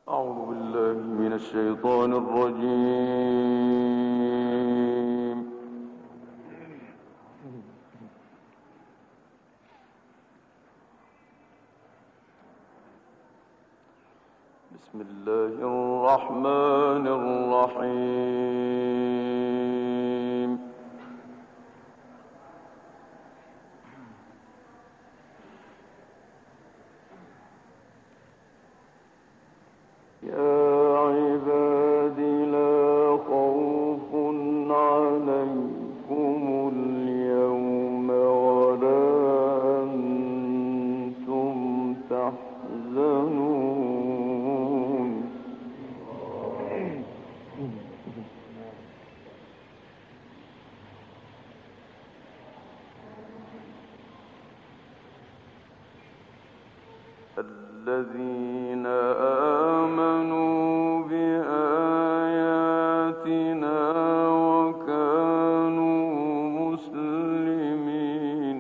أعوذ بالله من الشيطان الرجيم. بسم الله الرحمن الرحيم. يا عباد لا خوف عليكم اليوم ولا أنتم تحزنون. الذين آمنوا بآياتنا وكانوا مسلمين.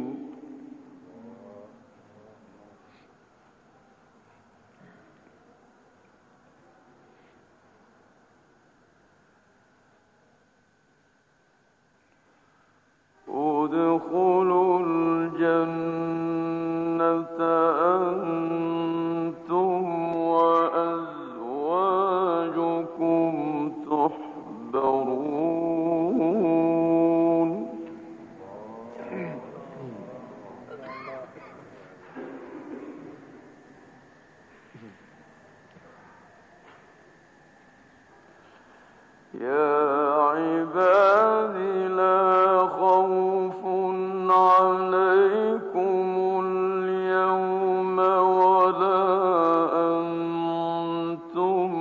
ادخلوا الجنة أنتم وأزواجكم تحبرون. يا عباد لا خوف عليكم اليوم ولا أنتم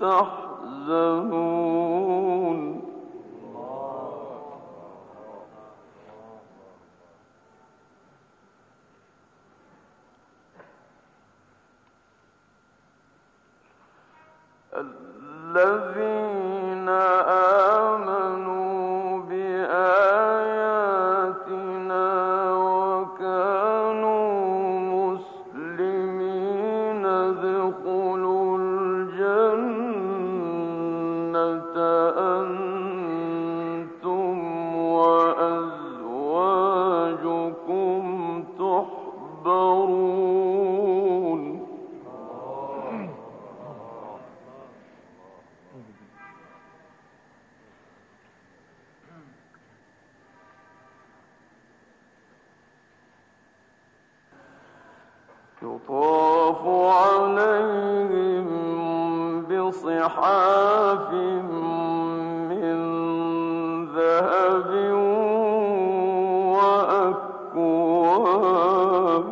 تحزنون. الذين آمنوا بآياتنا وكانوا مسلمين ادخلوا الجنة أنتم وأزواجكم تحبرون. يطاف عليهم بصحاف من ذهب وأكواب.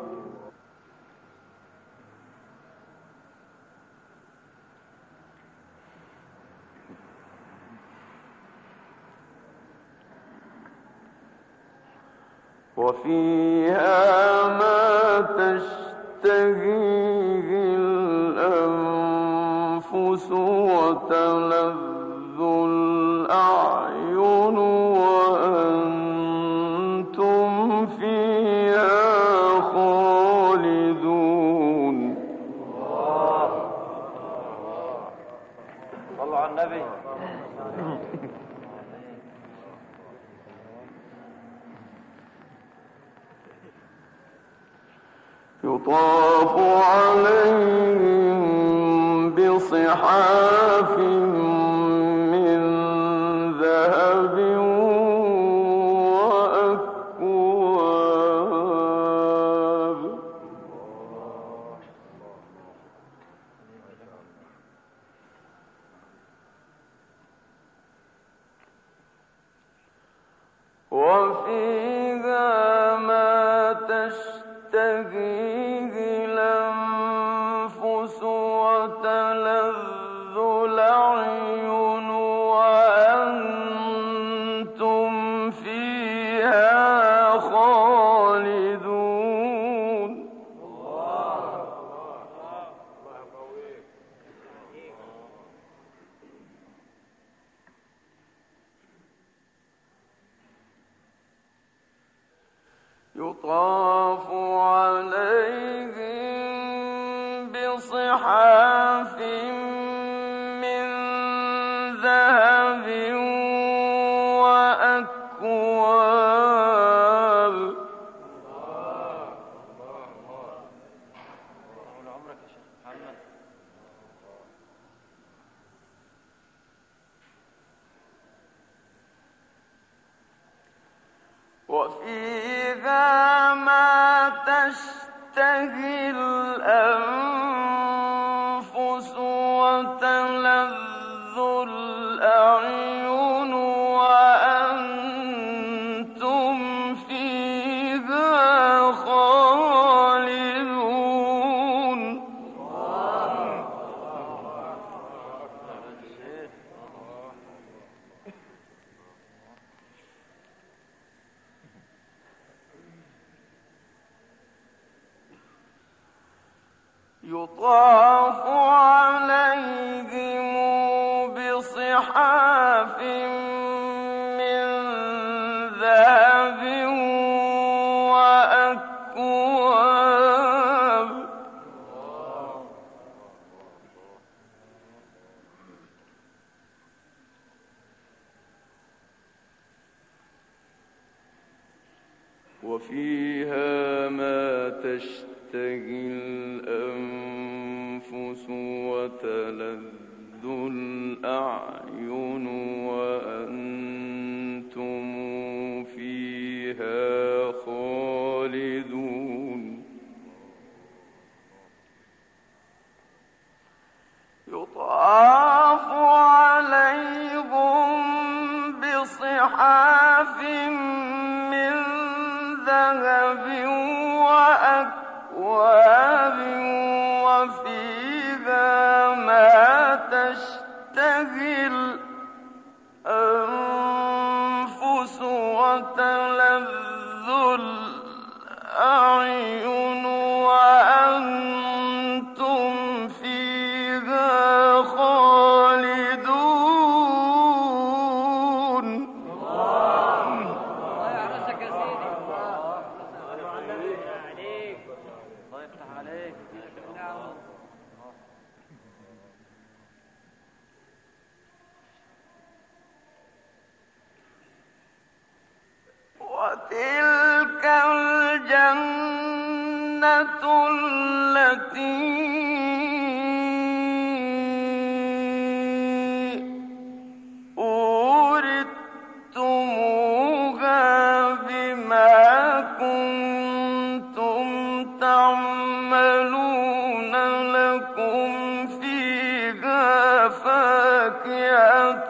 وفيها ما تشتهيه الأنفس وتلذ الأعين وأنتم فيها خالدون. صلوا على النبي. يطاف عليهم بصحاف من ذهب وأكواب. وفيها ما تشتهيه الأنفس وتلذ الأعين وأنتم فيها خالدون. يطاف عليهم بصحاف وفيها ما تشتهي الأنفس وتلذ الأعين وأنتم فيها خالدون. يطاف عليهم بصحاف من ذهب وأكواب وفيها ما تشتهي الأنفس وتلذ الأعين وأنتم فيها خالدون. يطاف عليهم بصحاف من ذهب وأكواب وفيها ما تشتهي الأنفس وتلذ الأعين وأنتم فيها خالدون. الله يعرسك يا سيدي. الله عليك. الله يفتح عليك. نعم. وتلك الجنة التي أورثتموها بما كنتم تعملون لكم فيها فاكهة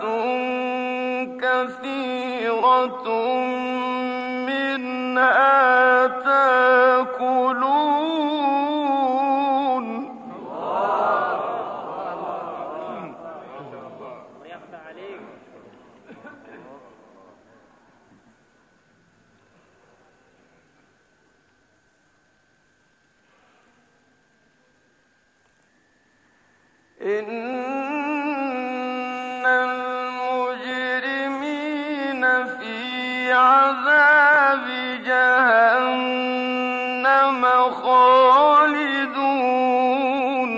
كثيرة منها تأكلون. الله يفتح عليك. إن المجرمين في عذاب جهنم خالدون.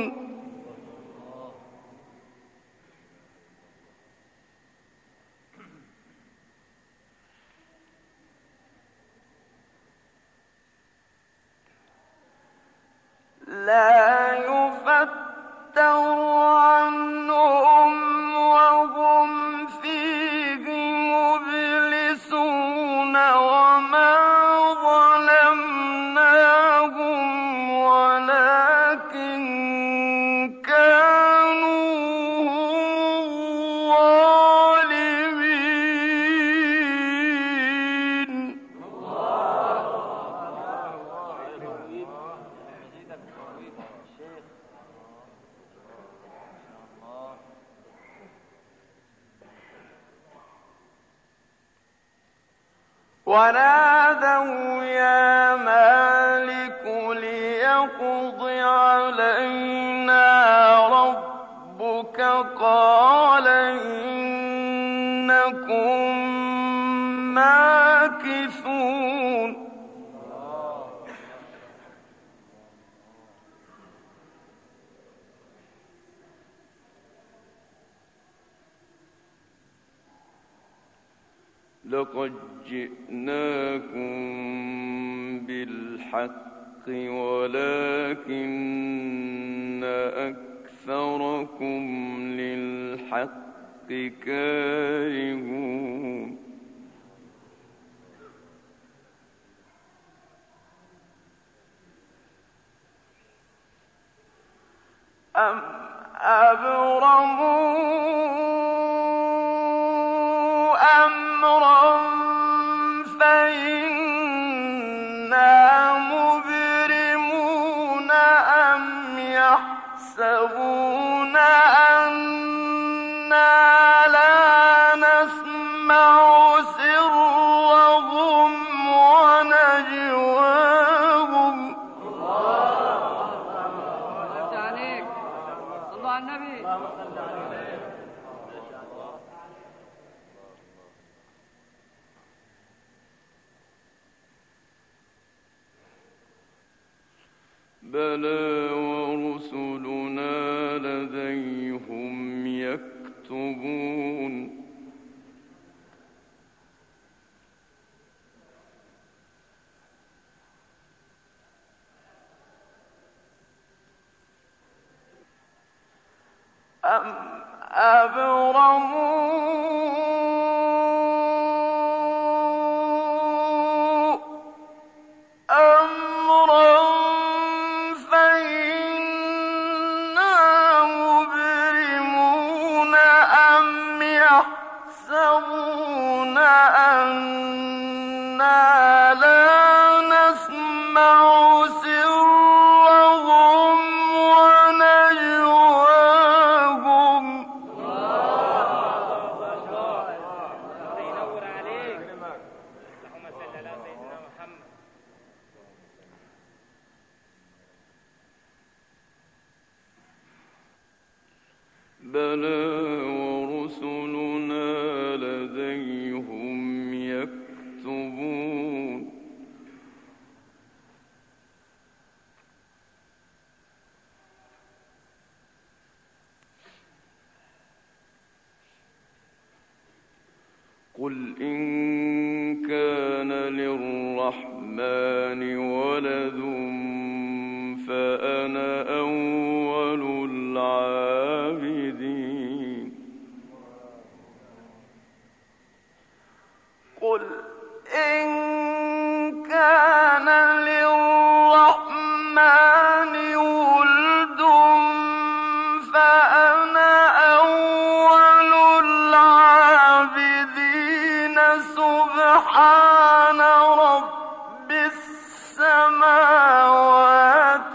لا يفتر عنهم وهم فيه مبلسون وما ظلمناهم ولكن كانوا هم الظالمين. ونادوا يا مالك ليقض علينا ربك قال إنكم ماكثون. لقد جئناكم بالحق ولكن أكثركم للحق كارهون. أم أبرموا أمرا فإنا مبرمون أم يحسبون أنا لا نسمع سرهم ونجواهم صلوا على النبي. بلى ورسلنا لديهم يكتبون أم أبرموا أمرا فإنا مبرمون أم يحسبون أنا لا نسمع سرهم ونجواهم ينور عليك. اللهم صل على سيدنا محمد. بلى ورسلنا لديهم يكتبون قل إن كان للرحمن ولد فأنا أول العابدين قل إن كان للرحمن ولد فأنا أول العابدين سبحان رب السماوات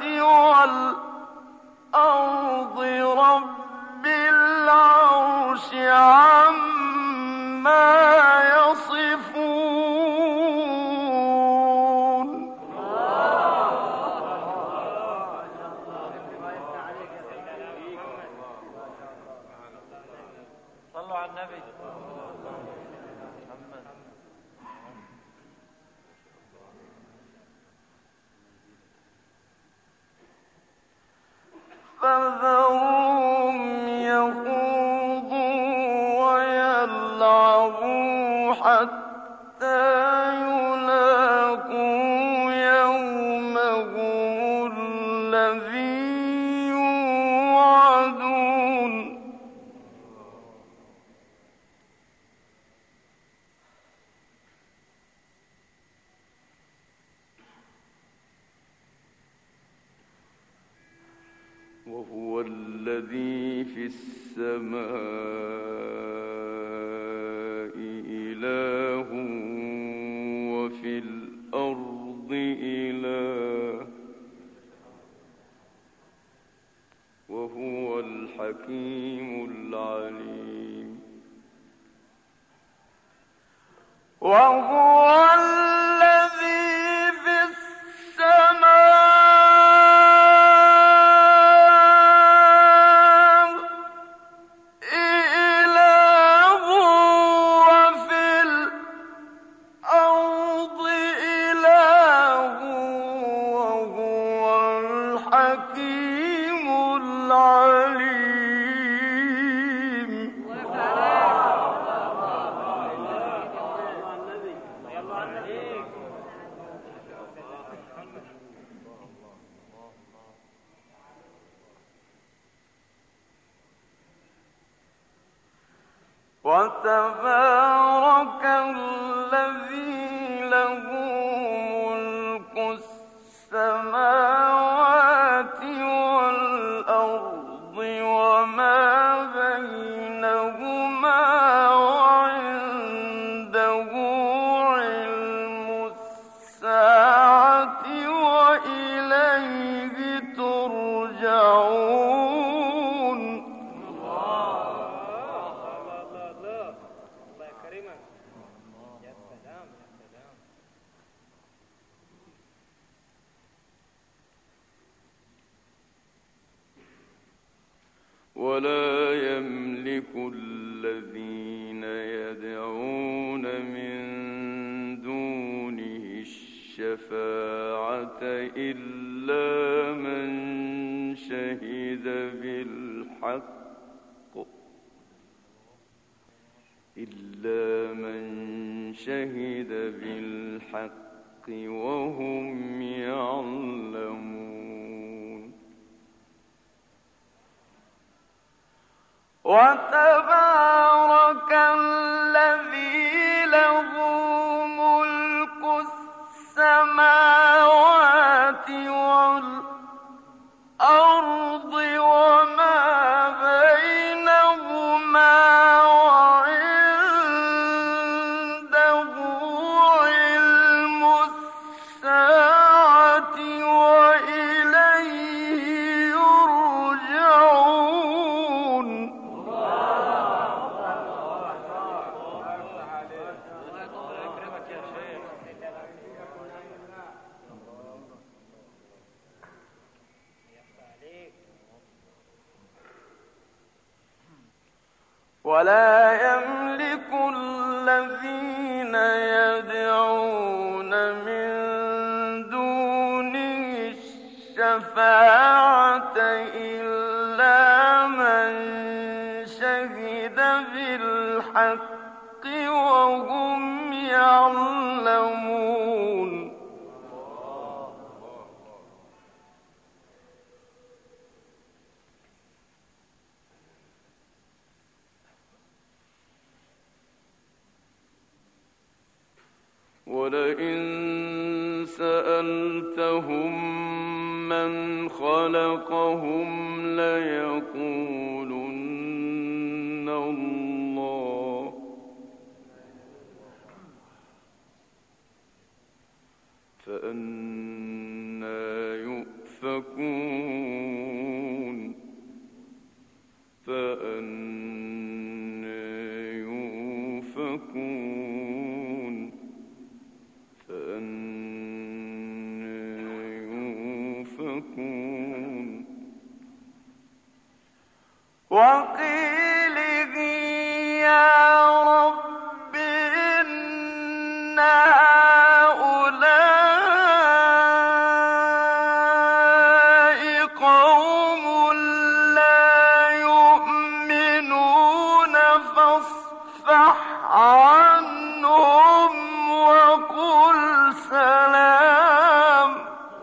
والأرض رب العرش عما يصفون صلوا على النبي. فذرهم يخوضوا ويلعبوا حتى يلاقوا يومهم الذي يوعدون وهو الذي في السماء إله وفي الأرض إله وهو الحكيم العليم وهو الذي في السماء إله وفي الأرض إله وهو الحكيم العليم وتبارك الذي له ملك السماوات والأرض ولا يملك الذين يدعون من دونه الشفاعة إلا من شهد بالحق وهم يعلمون. وتبارك الذي له ملك السماوات والأرض وما بينهما وعنده علم الساعة وإليه يرجعون. ولا يملك الذين يدعون من دونه الشفاعة إلا من شهد بالحق وهم يعلمون. ولئن سألتهم من خلقهم ليقولن الله فأنى يؤفكون وقيله يا رب إن هؤلاء قوم لا يؤمنون فاصفح عنهم وقل سلام.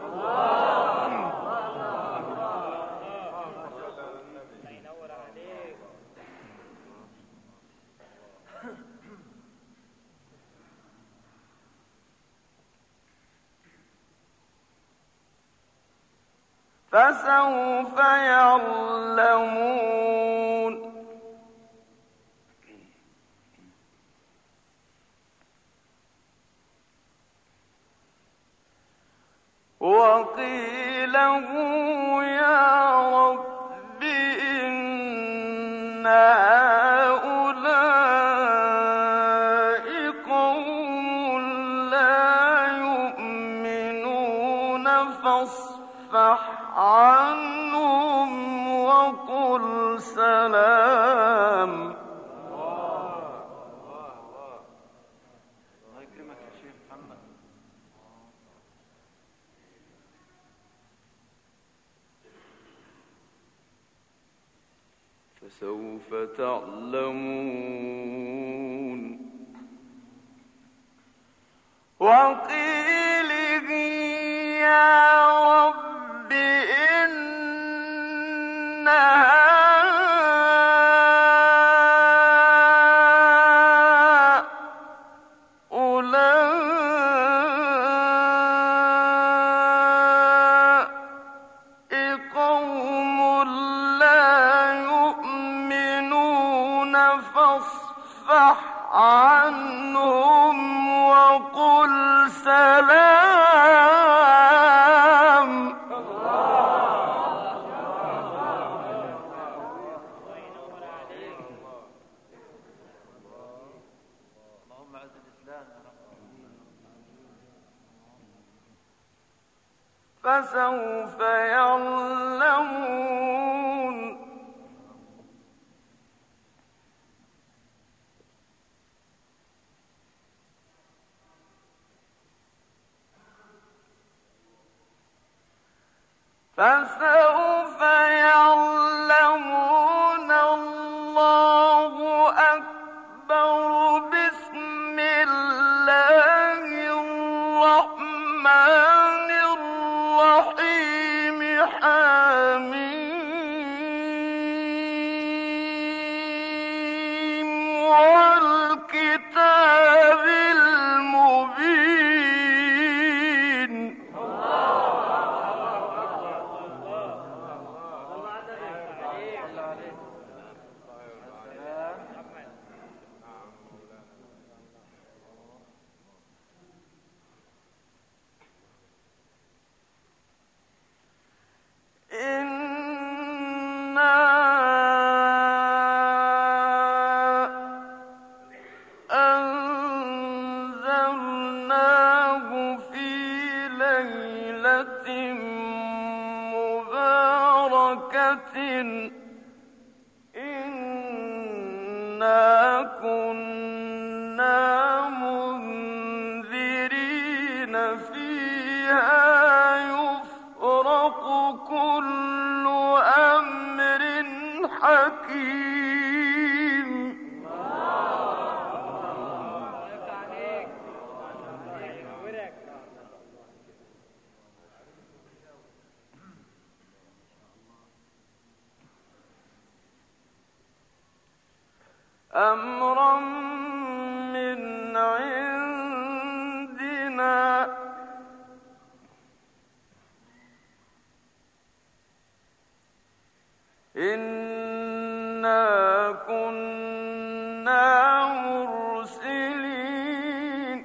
فسوف يعلمون. وقيله يا رب إن هؤلاء قوم لا يؤمنون فاصفح عنهم وقل سلام. الله يكرمك يا شيخ محمد. فسوف تعلمون. وقيله يا رب إن هؤلاء قوم لا يؤمنون فاصفح عنهم وقل سلام. اللهم اعز الإسلام يا رب. فسوف يعلمون. فسوف يعلمون. الله أكبر. بسم الله الرحمن الرحيم. حميم والكتاب المبين. أنزلناه في ليلة مباركة إنا كنا منذرين فيها يفرق كل أمر حكيم. أمرا من عندنا إنا كنا مرسلين.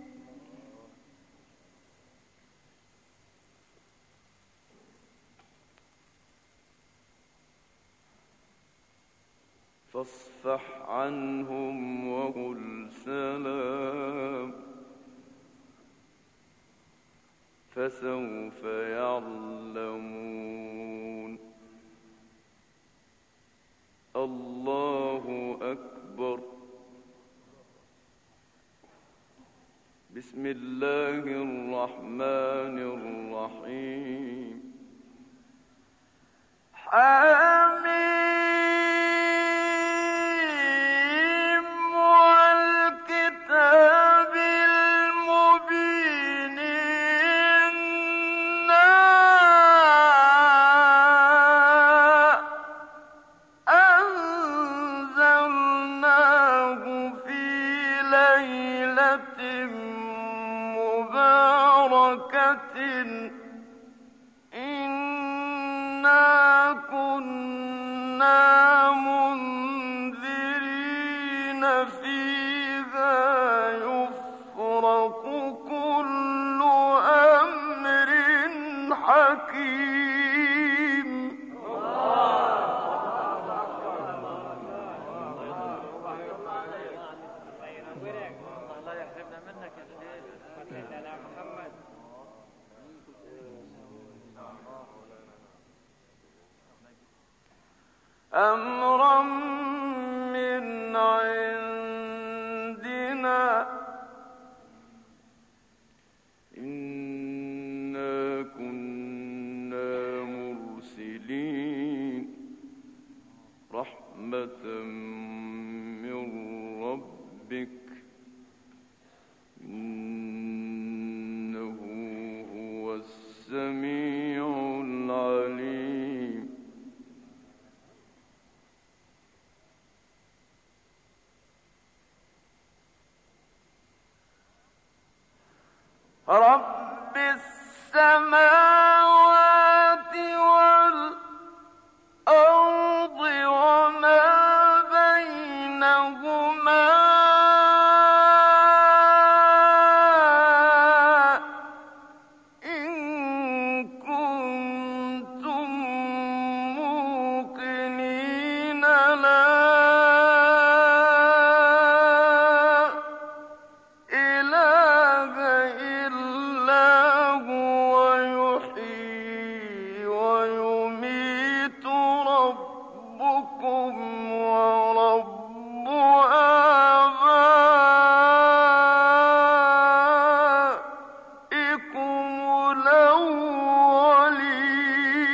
فاصفح عنهم وقل سلام. فسوف يعلمون. الله أكبر. بسم الله الرحمن الرحيم. حميم والكتاب المبين. إنا أنزلناه في ليلة مباركة إنا كنا منذرين فيها يفرق كل أمر حكيم. الله يحرمنا منك يا سيدي. صليت على محمد. أمرا من عندنا إنا كنا مرسلين. رحمة من ربك إنه هو السميع العليم. رب السماوات والأرض وما بينهما إن كنتم موقنين لا إله إلا هو يحيي ويميت ربكم ورب آبائكم الأولين.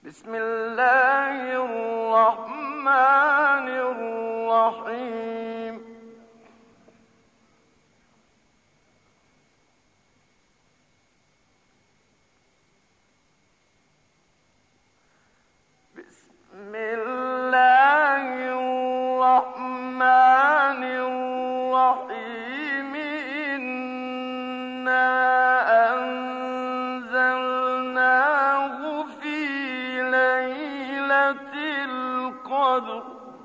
بسم الله الرحمن الرحيم بسم الله الرحمن الرحيم إنا أنزلناه في ليلة القدر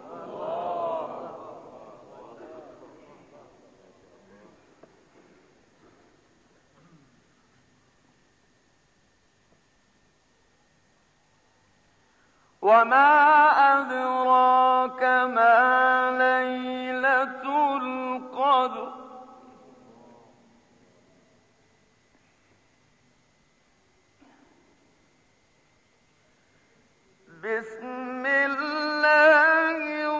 وما أدراك ما ليلة القدر بسم الله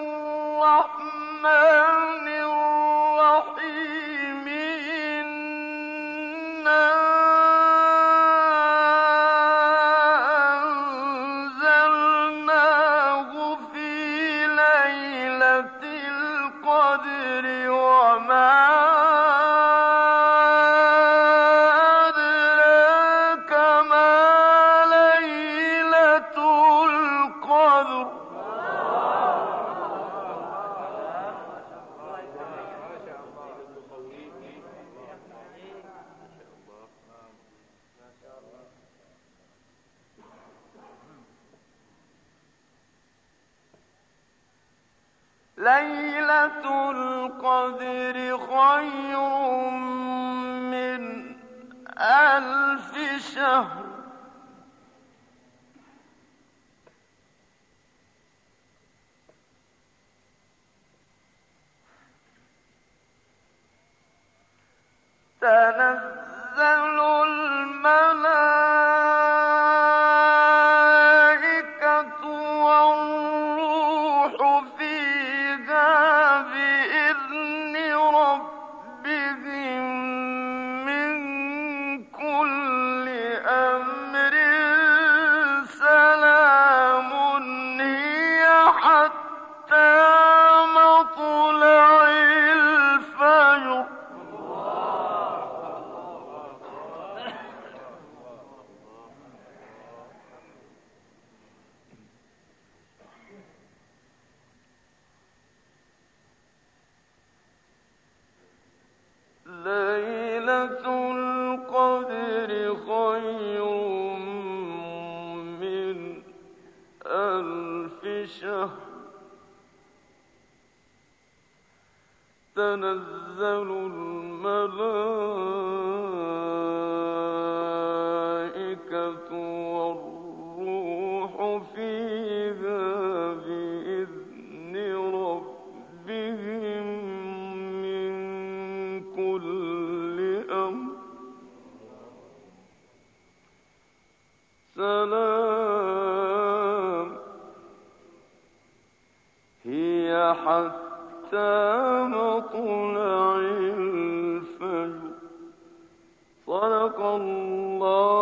الرحمن الرحيم إنا أنزلناه في ليلة القدر وما أدراك ما ليلة القدر ليلة القدر خير من 1000 شهر تنزل الملائكة والروح فيها بإذن ربهم من كل أمر سلام هي حتى مطلع الفجر ليلة القدر خير من 1000 شهر تنزل الملائكة والروح فيها بإذن ربهم من كل أمر سلام هي حتى مطلع الفجر صدق الله